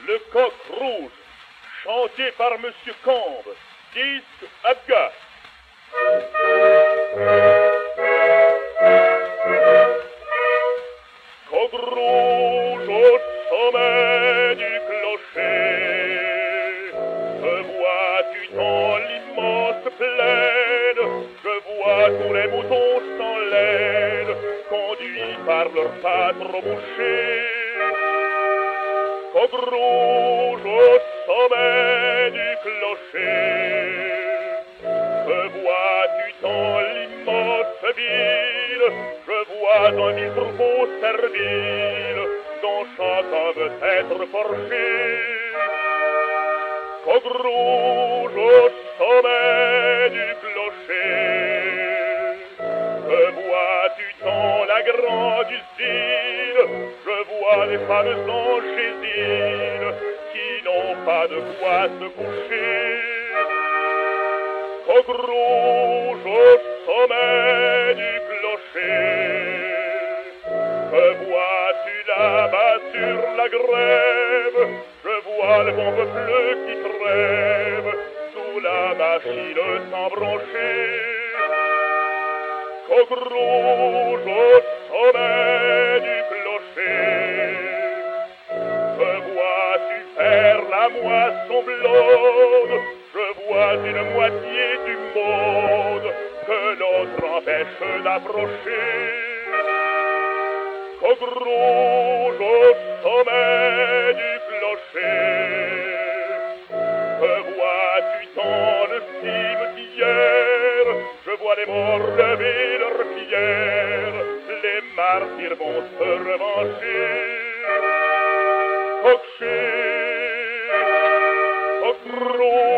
Le coq rouge, chanté par Monsieur Cambe, disque Abga. Coq rouge au sommet du clocher, je vois tu dans l'immense plaine, je vois tous les moutons sans laine, conduits par leur pâtre boucher. Coq rouge au sommet du clocher, que vois-tu dans l'immense ville? Je vois un mille troupeaux serviles, dont chacun veut être forché. Coq rouge au sommet du clocher, que vois-tu dans la grande usine? Je vois des femmes angésines qui n'ont pas de quoi se coucher. Coq rouge au sommet du clocher, que vois-tu là-bas sur la grève? Je vois le bon peuple qui crève sous la machine sans brancher. Coq rouge au sommet du clocher, que vois-tu faire la moisson blonde? Je vois une moitié du monde que l'autre empêche d'approcher. Coq rouge au sommet du clocher, que vois-tu dans le cimetière? Je vois les morts lever leurs pierres, les martyrs vont se revancher. Coq rouge